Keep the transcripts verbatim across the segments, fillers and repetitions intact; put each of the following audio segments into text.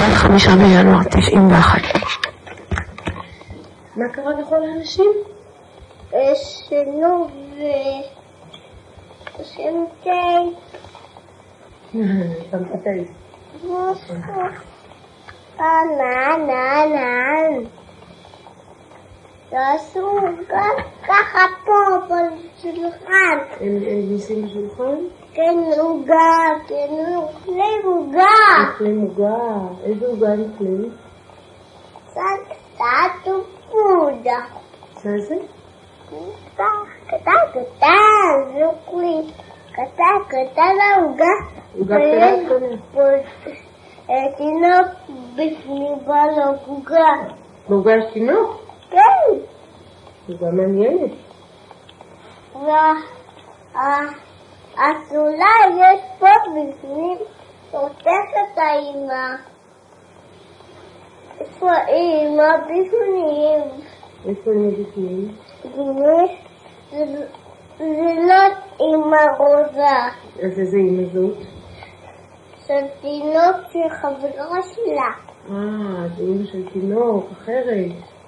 שבת חמישה בינואר תשעים ואחת. מה קרה לכל האנשים? שינו ושם תה. שמת תה. נען, נען, נען. תעשו ככה פה, בשולחן. הם ניסים בשולחן? כן, עוגה, כן, אוכלים עוגה. אוכלים עוגה. איזה עוגה אוכלים? קצת קטן ופודה. מה זה? קטן, קטן, קטן, זה אוכלים. קטן, קטן העוגה. עוגה קטנה קטנה. תינוק בפנים בעל עוגה. בעוגה יש תינוק? כן. עוגה מעניינת. והסולה יש פה בפנים, עוטפת האמא. איפה האמא בפנים? איפה האמא בפנים? זה לא אמא רוזה. אז איזה אמא זאת? של תינוק של חברה שלה. אה, זה אמא של תינוק, אחרת.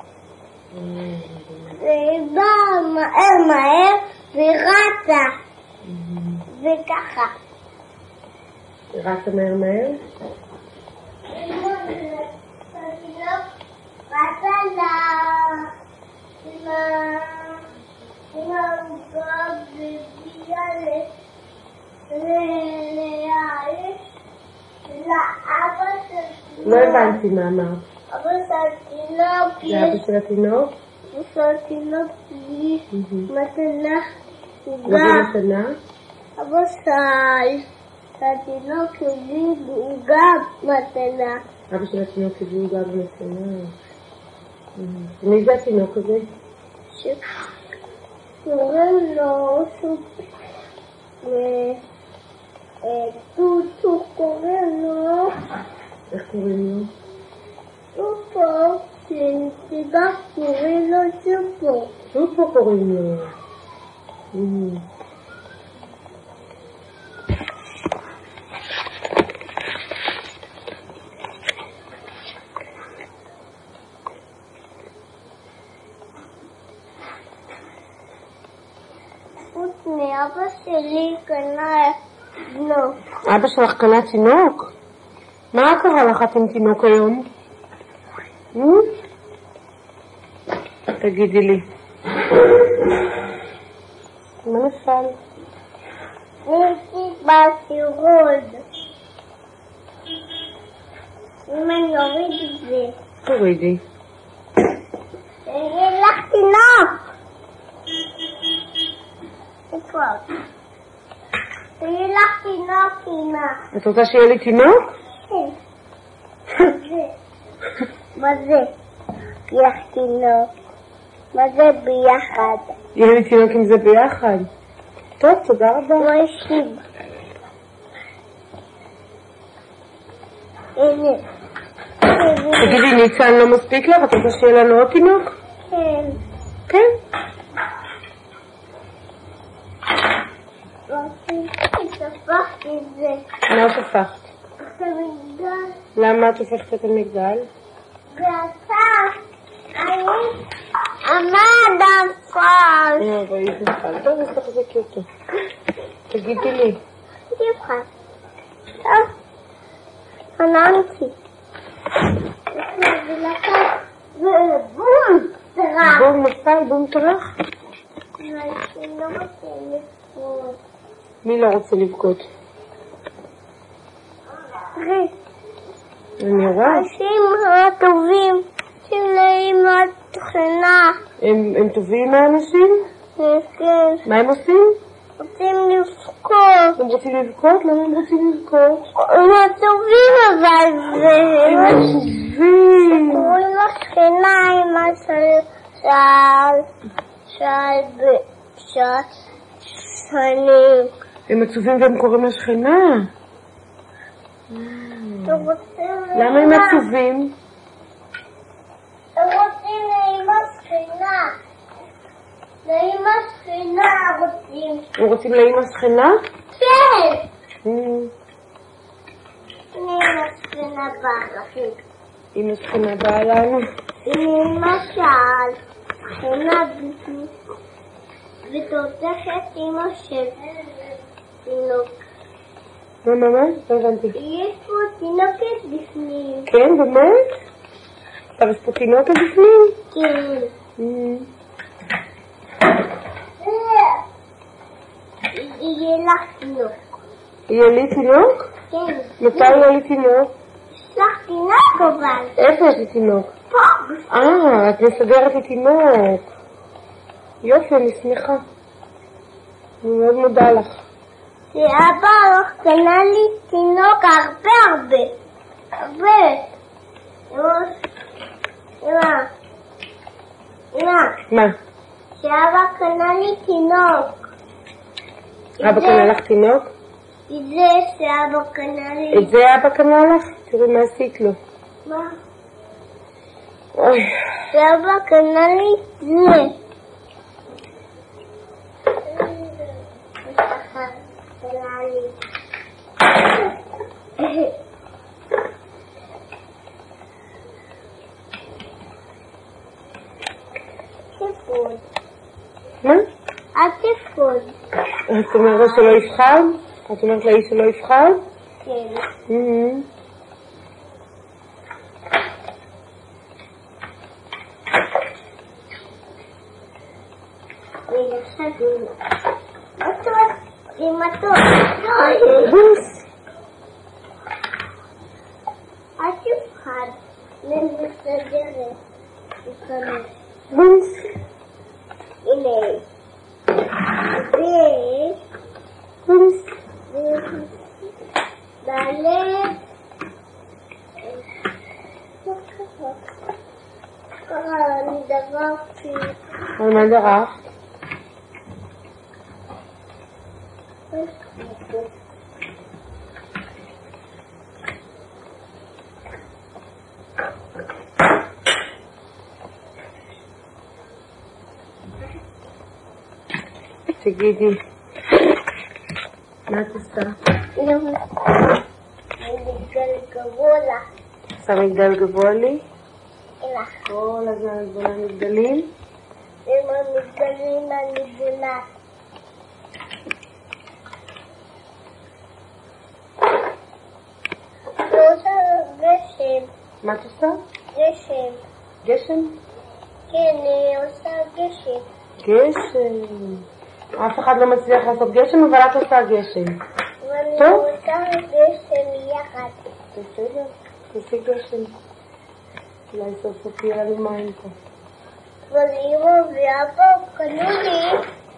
והיא באה מהר מהר ורצה. וככה. רצה מהר מהר? רצה עם העוגה והביאה לאבא של... לא הבנתי מה אמרת. אבא של התינוק. זה אבא של התינוק? אבא של התינוק היא מתנה עוגה. זה מתנה? אבא של התינוק הביא עוגה מתנה. אבא של התינוק הביא עוגה מתנה. מי זה התינוק הזה? שקוראים לו טוטו, קוראים לו. איך קוראים לו? טוטו, שנתיבה קוראים לו טוטו. טוטו קוראים לו. אבא שלי קנה תינוק. אבא שלך קנה תינוק? מה קרה לך עם תינוק היום? תגידי לי. מה נפל? נפתי בסירוד. אם אני אוריד את זה. תורידי. תגיד לך תינוק. תראי לך תינוק, אמא. את רוצה שיהיה לי תינוק? כן. מה זה? יש תינוק. מה זה ביחד? יהיה לי תינוק עם זה ביחד. טוב, תודה רבה. לא ישיב. הנה. תגידי, ניצן לא מספיק לך? את רוצה שיהיה לנו עוד תינוק? כן. כן? שפכתי את זה. מה שפכת? את המגדל. למה את שפכת את המגדל? ואתה, אני עמד נפל. אה, ראית נפל. טוב, אז תחזקי אותו. תגידי לי. תבחר. טוב. חננתי. ובום, טרח. בום נפל, בום טרח? אני לא רוצה לבכות. מי לא רוצה לבכות? אני רואה. אנשים הטובים שלהם התוכנה. הם טובים האנשים? כן. מה הם עושים? רוצים לבכות. הם רוצים לבכות? למה הם רוצים לבכות? הם הטובים אבל זה... הם טובים. קוראים לשכנה אמא של... של... של... שנים. הם עצובים והם קוראים לשכנה? למה הם עצובים? הם רוצים לאמא שכנה. לאמא שכנה רוצים. הם רוצים לאמא שכנה? כן. Mm. לאמא שכנה. השכנה באה לכם. אם השכנה באה לנו. למשל, שכנה בפנים, ותותחת אמא של תינוק. מה, מה, מה? לא הבנתי. יש פה תינוקת בפנים. כן, באמת? עכשיו יש פה תינוקת בפנים? כן. יהיה לך תינוק. יהיה לי תינוק? כן. מתי יהיה לי תינוק? יש לך תינוק אבל. איפה יש לי תינוק? פה. אה, את מסדרת לי תינוק. יופי, אני שמחה. אני מאוד מודה לך. שאבא לך קנה לי תינוק הרבה הרבה. הרבה. אמא. אמא. מה? שאבא קנה לי תינוק. אבא קנה לך תינוק? את זה שאבא קנה לי. את זה אבא קנה לך? תראי מה עשית לו. מה? אוי. שאבא קנה לי זה. תפקוד. מה? אל תפקוד. את אומרת שלא יפחד? את אומרת לאיש שלא יפחד? כן. בוס. אל תפחד. מסדרת. בוס. הנה. זה. בוס. דלת. ככה אני דרכתי. על מה דרכת? תגידי, מה את עושה? אני מגדל גבוה לך. עושה מגדל גבוה לי? לך. כל הזמן את בונה מגדלים? עם המגדלים אני בונה. אני עושה גשם. מה את עושה? גשם. גשם? כן, אני עושה גשם. גשם. אף אחד לא מצליח לעשות גשם, אבל את עושה גשם. ואני טוב? עושה גשם יחד. בסדר, תעשי גשם. אולי סוף סוף יהיה לנו מים פה. ואמא ואבא קנו לי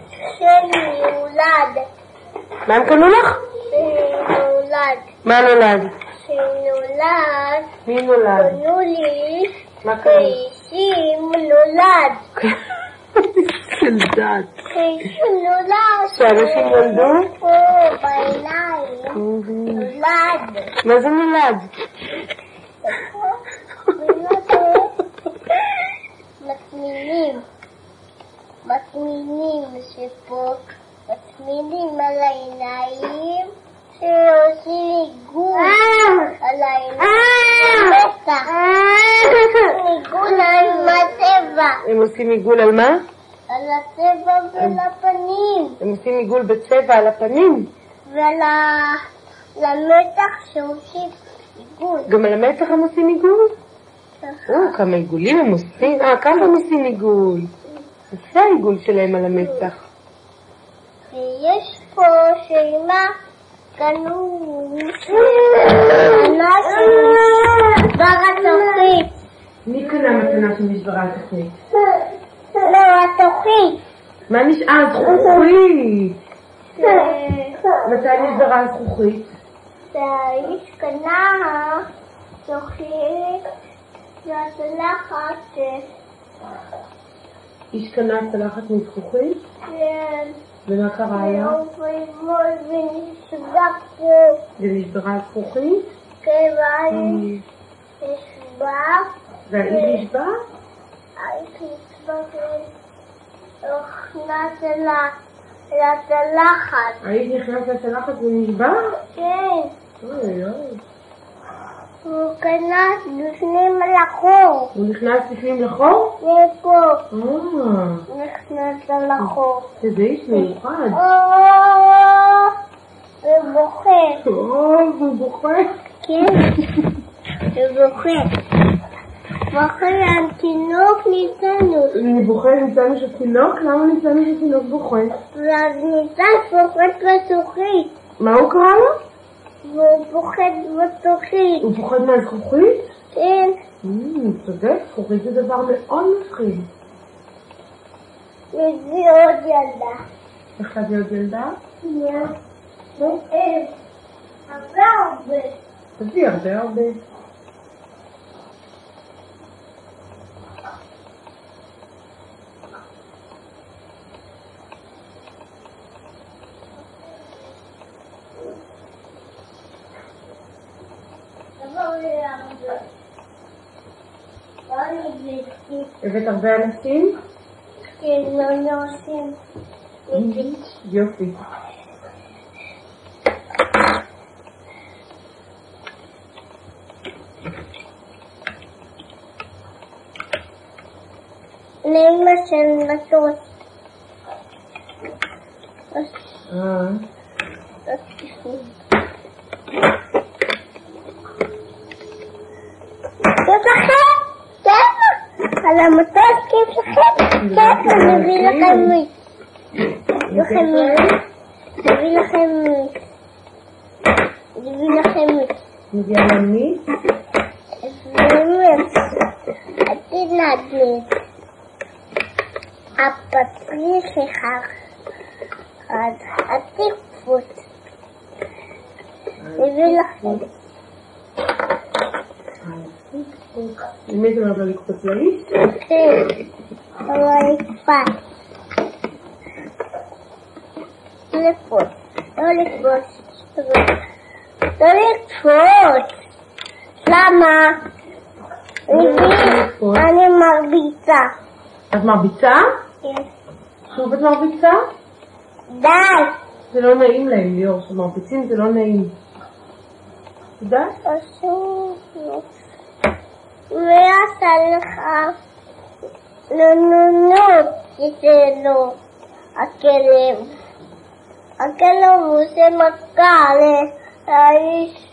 שנולד. מה הם קנו לך? שנולד. מה נולד? שנולד. מי נולד? קנו לי. מה קנו? קייסים נולד. של דת. קייסים נולד. שאנשים נולדו? פה בעיניים. נולד. מה זה נולד? מתמינים. מתמינים שפה. מתמינים על העיניים. שעושים עיגול על העיניים. בטח. עיגול על הטבע. הם עושים עיגול על מה? על הטבע ועל הפנים. הם עושים עיגול בצבע על הפנים. ועל המתח שעושים עיגול. גם על המצח הם עושים עיגול? או, כמה עיגולים הם עושים. אה, כמה הם עושים עיגול. זה העיגול שלהם על המצח. ויש פה שאימא קנו מתנה שנשבר התוכנית. מי קנה מתנה שנשברה התוכנית? לא, התוכנית. מה נשאר? זכוכית. מתי נשברה הזכוכית? שהאיש קנה תוכנית והצלחת. איש קנה צלחת מזכוכית? כן. ומה קרה היה? ונשבר פה. ונשברה הזכוכית? כן, והאיש נשבר. והאיש נשבר? האיש נשבר ונכנס לצלחת. האיש נכנס לצלחת ונשבר? כן. אוי אוי. הוא נכנס בפנים לחור. הוא נכנס בפנים לחור? ופה. אה. נכנס לחור. איזה איש מיוחד. הוא בוכה. או, הוא בוכה. כן. הוא בוכה. בוכה על תינוק ניצנוס. אני בוכה ניצנוס של תינוק? למה ניצנוס של תינוק בוכה? ואז ניצנוס פוחד בזכוכית. מה הוא קרא לו? והוא פוחד בזכוכית. הוא פוחד מהזכוכית? כן. צודק, זכוכית זה דבר מאוד מפחיד. יש לי עוד ילדה. איך להביא עוד ילדה? הרבה הרבה. תביא הרבה הרבה. הבאת הרבה אנשים? כן, לא נוסעים. יופי. לאמא של מטוס. אה. כיף לכם? כיף? על המטוס כיף לכם? כיף, אני מביא לכם מיץ. מביא לכם מיץ. מביא לכם מיץ. מביא לכם מיץ? מיץ. עתיד נדמיץ. הפטריך אחד. עתיד פוט. מביא לכם. למי זה אומר לקפוץ לאיש? כן, אבל לקפוץ. לקפוץ. לא לקפוץ. לא לקפוץ. למה? אני מרביצה. את מרביצה? כן. שוב את מרביצה? די. זה לא נעים להם, ליאור, שמרביצים זה לא נעים. תודה? אסור. מי עשה לך? לא, נו, נו, זה לא. הכלב. הכלב הוא עושה מכה לאיש.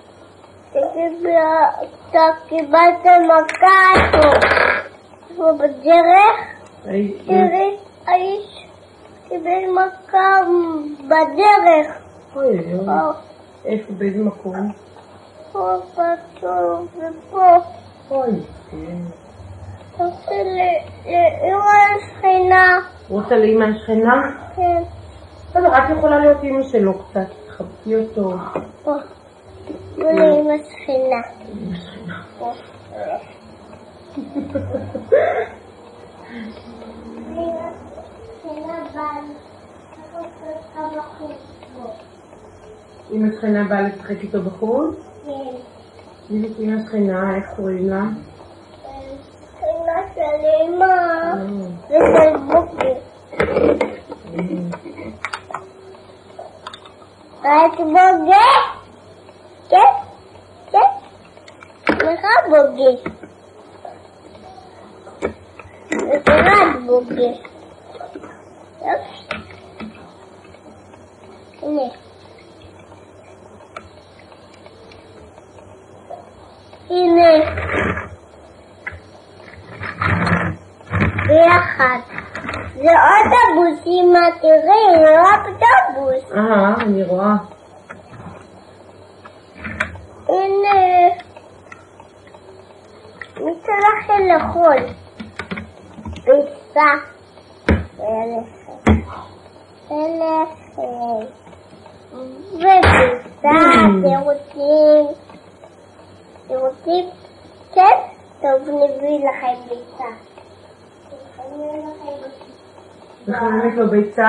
אתה קיבלת מכה איתו. הוא בדרך. תראי, האיש קיבל מכה בדרך. אוי, איפה, באיזה מקום? פה, פה, ופה. אוי, כן. רוצה לאמא השכנה. רוצה לאמא השכנה? כן. בסדר, את יכולה להיות אמא שלו קצת, תחבקי אותו. פה. ולאמא השכנה. אמא השכנה. פה. אמא השכנה באה לשחק איתו בחוץ? כן. מי זאת אמא השכנה? איך קוראים לה? שכנה של אמא ושל בוקר. רק בוגר? כן? כן? לך בוגר. ורק בוגר. הנה. הנה. ביחד. זה אוטובוס, אמא, תראי, זה אוטובוס. אה, אני רואה. הנה. מי צריך לאכול? ביצה. ולחם. ולחם. וביצה, תירוצים. תירוצים? כן? טוב, נביא לכם ביצה. מחממת לו ביצה?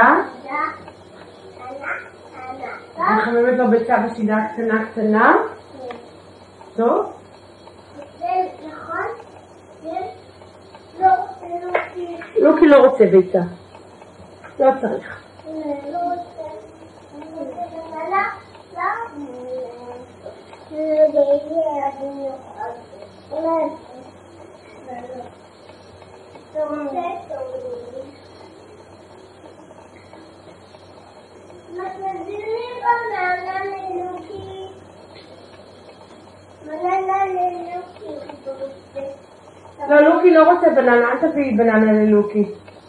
מחממת לו ביצה בשידה קטנה קטנה? טוב? נכון? לא, לא, כי לא רוצה ביצה. לא צריך. לא רוצה. לא, לוקי לא רוצה בננה, אל תביאי בננה ללוקי.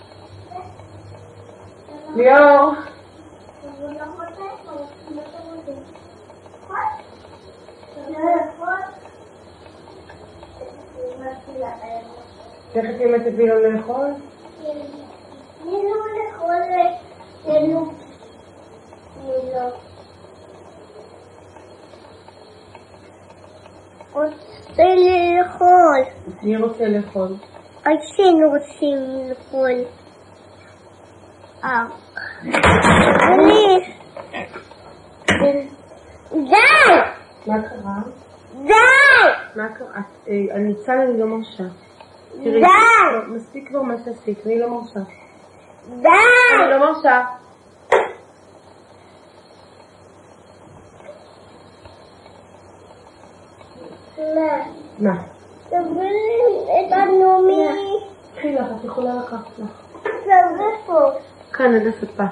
ליאור. תכף אם את תביאי לו לאכול? תני לו לאכול ללוקי. תני לו. רוצה לאכול. מי רוצה לאכול? אנשים רוצים לאכול. אה. אני. די! מה קרה? די! מה קרה? אני צאן אני לא מרשה. די! מספיק כבר מה שעשית, אני לא מרשה. די! אני לא מרשה. מה? תביאי את הנומי. קחי לך, את יכולה לקחת לך. תביאי פה. כאן עד הספה.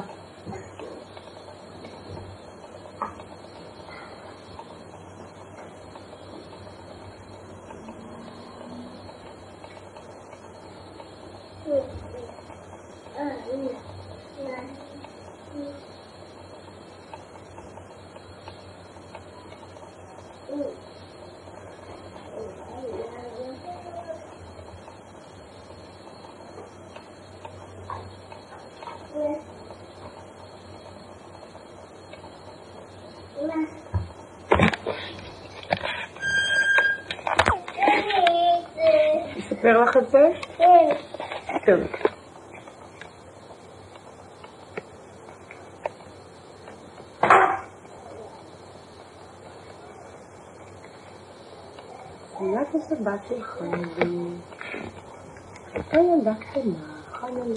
אספר לך את זה? כן. טוב. סיימת השבת שלך, הייתה ילדה קטנה, חמודה.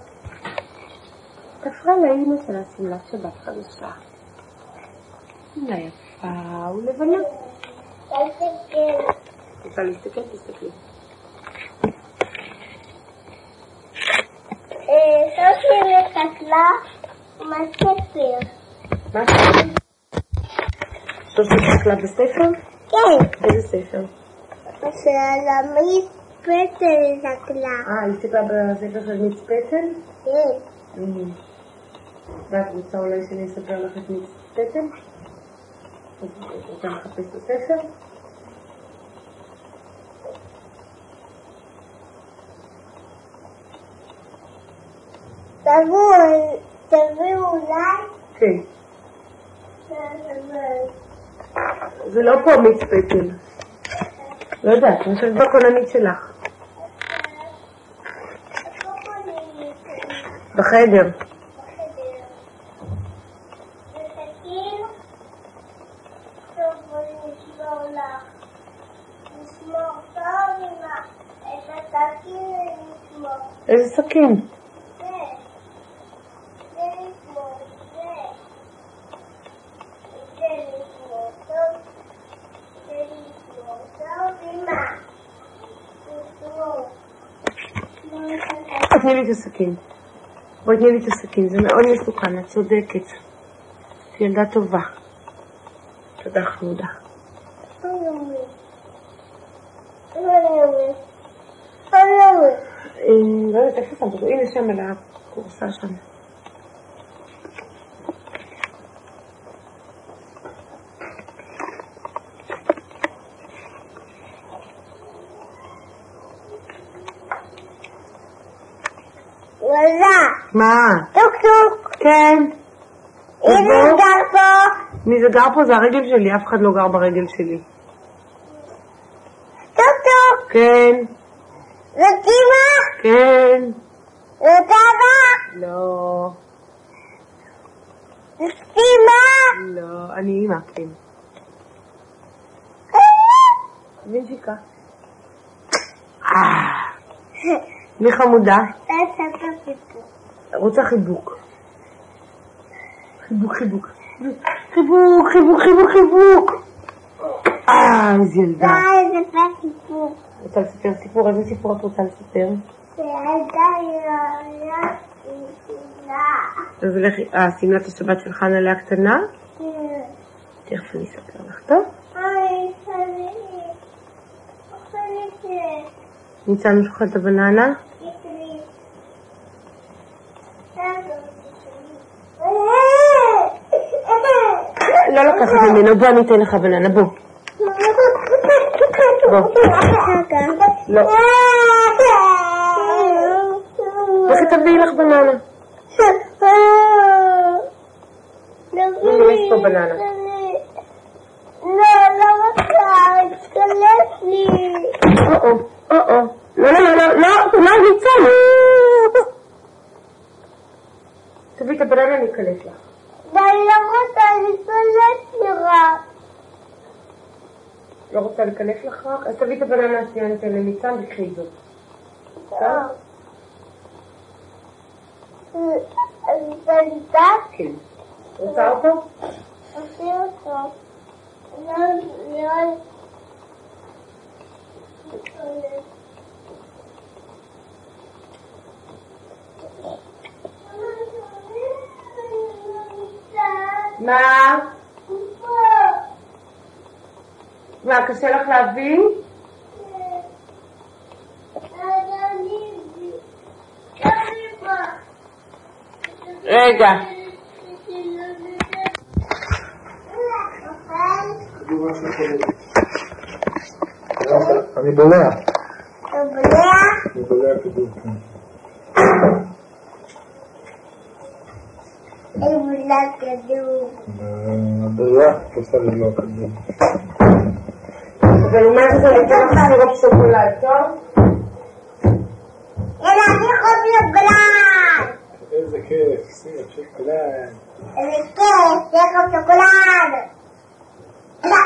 תפרה לאמא שלה שמלת שבת חדשה. שמלה יפה ולבנה. תסתכל. רוצה להסתכל? תסתכלי. סופי מקטלה ומספר. מה ספר? סופי מקטלה בספר? כן. איזה ספר? של המיץ פטל מקטלה. אה, היא הסתכלה בספר של מיץ פטל? כן. ואת רוצה אולי שאני אספר לך את מיץ פטל? את רוצה לחפש את הספר? תביאו, תביאו אולי? כן. זה לא פה מיץ פטל. לא יודעת, אני חושבת בקולנית שלך. בחדר. איזה סכין? תני לי את הסכין. בואי תני לי את הסכין, זה מאוד מסוכן, את צודקת. את ילדה טובה. תודה חמודה. לא יודעת איפה שמת אותו, הנה שם על הקורסה שם. מה? טוק טוק. כן. מי זה גר פה? מי זה גר פה? זה הרגל שלי, אף אחד לא גר ברגל שלי. טוק טוק. כן. זאת אמא? כן. זאת אבא? לא. זאת אמא? לא, אני אמא, כן. וינצ'יקה. מי חמודה? רוצה חיבוק. חיבוק, חיבוק. חיבוק, חיבוק, חיבוק, חיבוק. איזה ילדה. די, זה סיפור. רוצה לספר סיפור? איזה סיפור את רוצה לספר? שילדה ילדה ילדה. אז לכי, אה, שמלת השבת של חנה לאה קטנה? כן. תכף אני אספר לך, טוב? אוי, חלי. אוכלת את ניצן שוחט את הבננה? לי. לא לקחת ממנו, בוא אני אתן לך בננה, בוא. בוא. לא. לכי תביאי לך בננה. הנה, יש פה בננה. לא, לא רוצה, תקלף לי. או-או, או-או. לא, לא, לא, לא, לא, לא, ניצן. תביאי את הבננה, אני אקלף לך. די, לא רוצה, תקלף לי רק. לא רוצה לקלף לך רק? אז תביאי את הבננה השנייה, ניתן לניצן וקחי זאת. טוב? אז תלדה? כן. רוצה אותו? עשי אותו. לא, לא. מה? מה, קשה לך להבין? רגע. אני בולע. אתה בולע? אני בולע כדור, כן. אני בולע כדור. בולע, תעשה לבלוע כדור. אבל מה זה ניתן לך סירופ שוקולד, טוב? אלא אני חוץ שוקולד. איזה כיף, סירופ שוקולד. איזה כיף, סירופ שוקולד. אלא.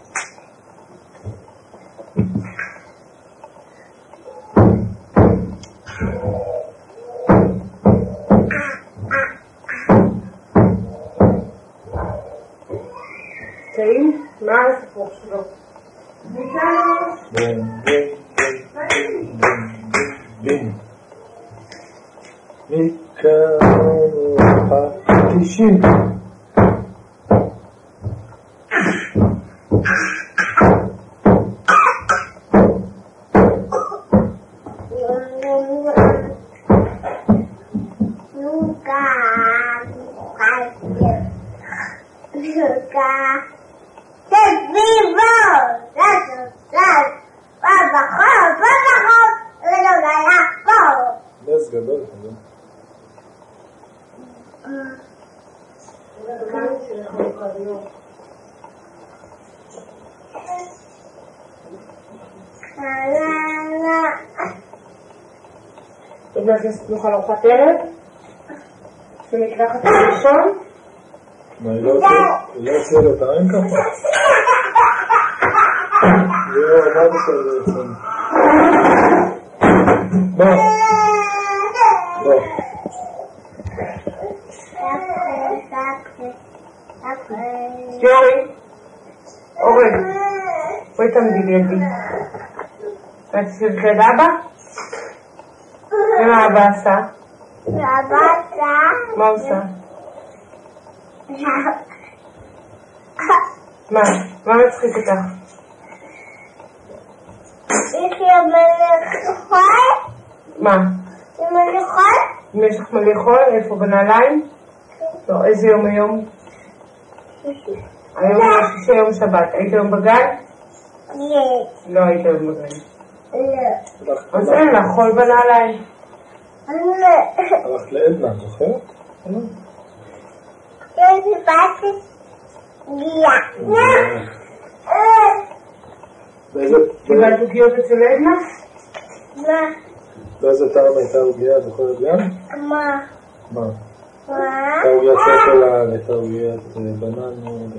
טעים? מה הסיפור שלו? ניצן? בין, בין, בין, בין. מכאנו הפטישים. נס גדול, חבר. עוד מעט נאכל ארוחת ערב? ומקלחת ראשון? מה, היא לא הוציאה לו את העין ככה? לא, מה אתה עושה בעצם? בוא. בוא. יורי, אורן, בואי תעמדי לידי. את תשאיר ליד אבא? ומה אבא עשה? אבא עשה? מה עושה? מה? מה מצחיק אותך? יש לי מלאכול? מה? מלאכול? אם יש לך מה לאכול? איפה? בנעליים? לא, איזה יום היום? היום יום שישי, יום שבת. היית היום בגן? יש. לא היית היום בגן. לא. אז אין לך חול בנעליים. לא. הלכת לעדנה, זוכרת? יש לי בת גיאה. קיבלת עוגיות אצל עדנה? מה? באיזה טעם הייתה עוגיה, זוכרת גם? מה? מה? מה? הייתה עוגיה שוקולד, הייתה עוגיית בננות,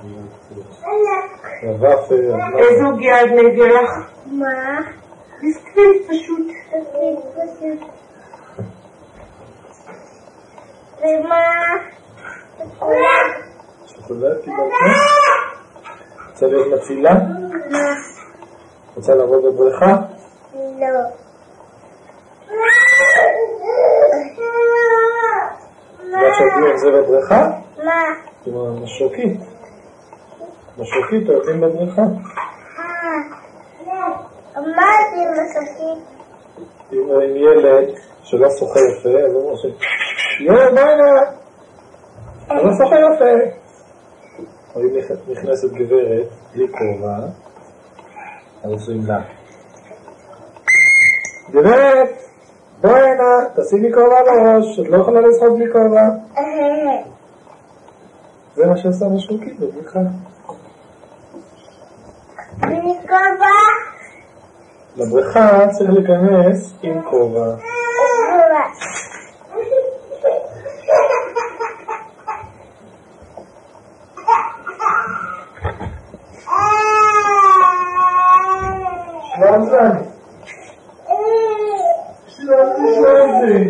הייתה ופל. איזה עוגיה עדנה הביאה לך? מה? ביסקוויט פשוט. ביסקוויט פשוט. ומה? שוקולד. שוקולד קיבלת? רוצה להיות מצילה? מה? רוצה לעבוד בבריכה? לא. מה שעושים את זה בבריכה? מה? עם המשוקית. משוקית עושים בבריכה. מה זה משקית? עם ילד שלא שוחה יפה, אז הוא אומר ש... יואו, מה הנה? הוא לא שוחה יפה. או אם נכנסת גברת, בלי כובע, אז עושים לה. גברת, בואי הנה, תשימי כובע על הראש, את לא יכולה לשחות בלי כובע. זה מה שעושה משוקית בבריכה. בלי כובע? לבריכה צריך להיכנס עם כובע. שלום זן. שלום זן.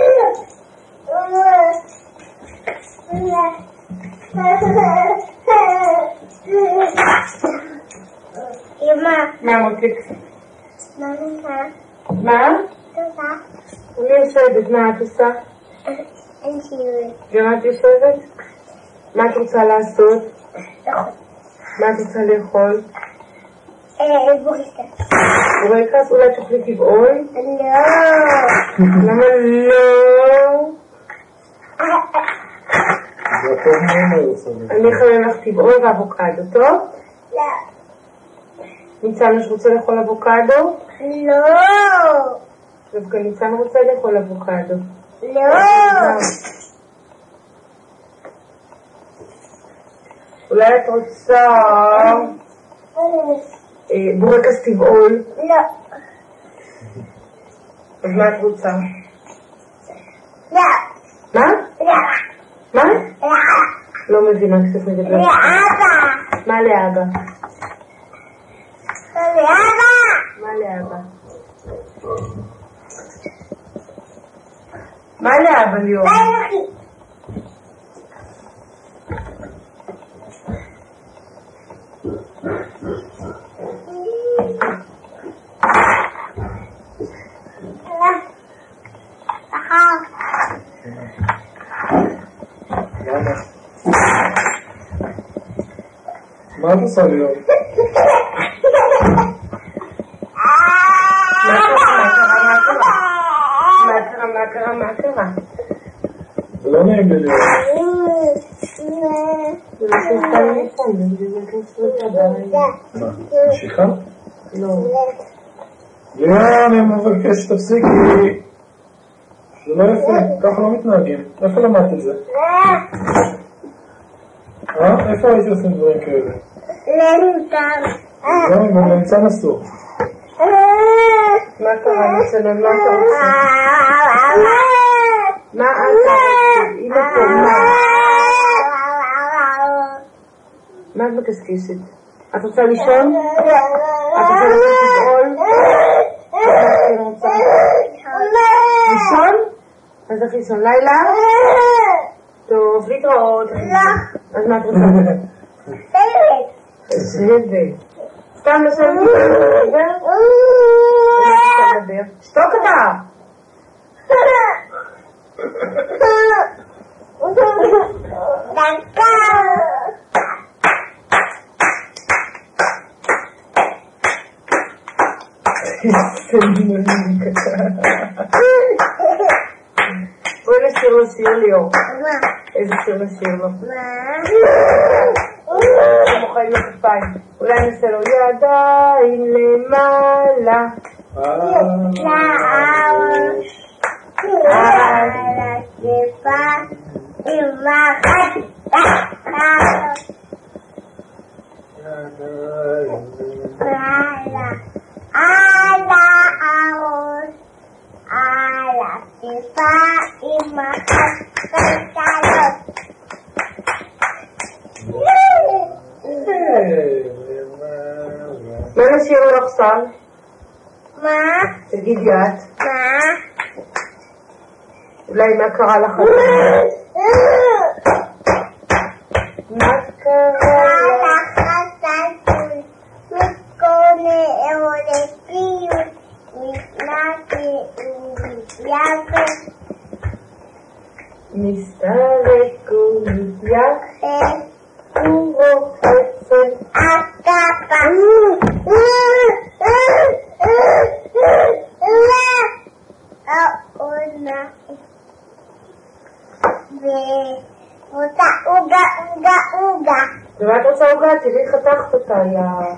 אמא. מה מותק? מה נעשה? מה? תודה. אני יושבת, מה את עושה? אין שיעורים. גם את יושבת? מה את רוצה לעשות? מה את רוצה לאכול? בורקס. בורקס? אולי תאכלי טבעול? לא. למה לא? אני אכלה לך טבעול ואבוקדו, טוב? לא. ניצן רוצה לאכול אבוקדו? לא. דווקא ניצן רוצה לאכול אבוקדו. לא. אולי את רוצה בורקס טבעול? לא. אז מה את רוצה? לא. מה? לא. מה? לא. לא מבינה קצת מדבר. לאבא. מה לאבא? לאבא. מה לאבא? מה לאבא ליאור? ביי. מה את עושה לי היום? מה קרה? מה קרה? מה קרה? זה לא נעים לי להיות. זה לא כנסה לניסן, זה כנסה לניסן. מה? משיכה? לא. ליאון, אני מבקש שתפסיקי. זה לא יפה, ככה לא מתנהגים. איפה למדת את זה? אה? איפה הייתי עושים דברים כאלה? לנטר. לא, גם לניצן אסור. מה קרה ניצן? מה אתה רוצה? מה אתה רוצה? אמא פה, מה? מה את מקסקסת? את רוצה לישון? את רוצה לישון טבעול? לישון? אז איך לישון? לילה? טוב, להתראות. אז מה את רוצה? סבב. סתם לשבת לדבר? לדבר. שתוק אתה! בואי נשאיר לו שיר ליאור. איזה שיר נשאיר לו? אתם מוכנים לכפיים. אולי נעשה לו ידיים למעלה על הכיפה עם אחת על הראש על הכיפה עם אחת קטנות. מה נשאיר לו עכשיו? מה? תגידי את. מה? אולי מה קרה לך? מה קרה לך? מסתלק ומתייחד ורוחצת הקפה העונה ורוצה עוגה עוגה עוגה. ומה את רוצה עוגה? תראי חתכת אותה, יא...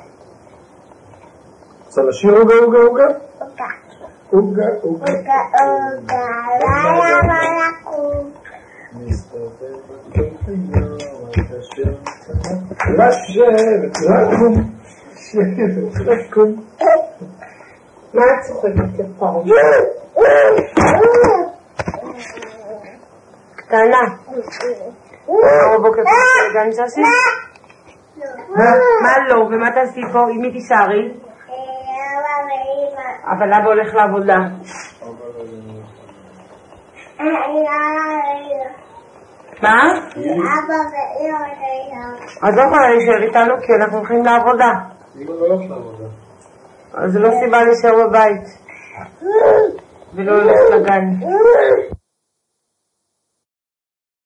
רוצה לשיר עוגה עוגה עוגה? עוגה עוגה עוגה עוגה עוגה לילה מלאקום מסתובב בקופיה רק אשר לשבת לקום לשבת לקום. מה את צוחקת לפעם? קטנה. ארבע בוקר תעשי לגן שעשי? מה לא? ומה תעשי פה? עם מי תישארי? אבא ואמא. אבל אבא הולך לעבודה. מה? אבא ואמא. אז לא יכולה להישאר איתנו כי אנחנו הולכים לעבודה. אמא לא הולכת לעבודה. אז זה לא סיבה להישאר בבית ולא ללכת לגן.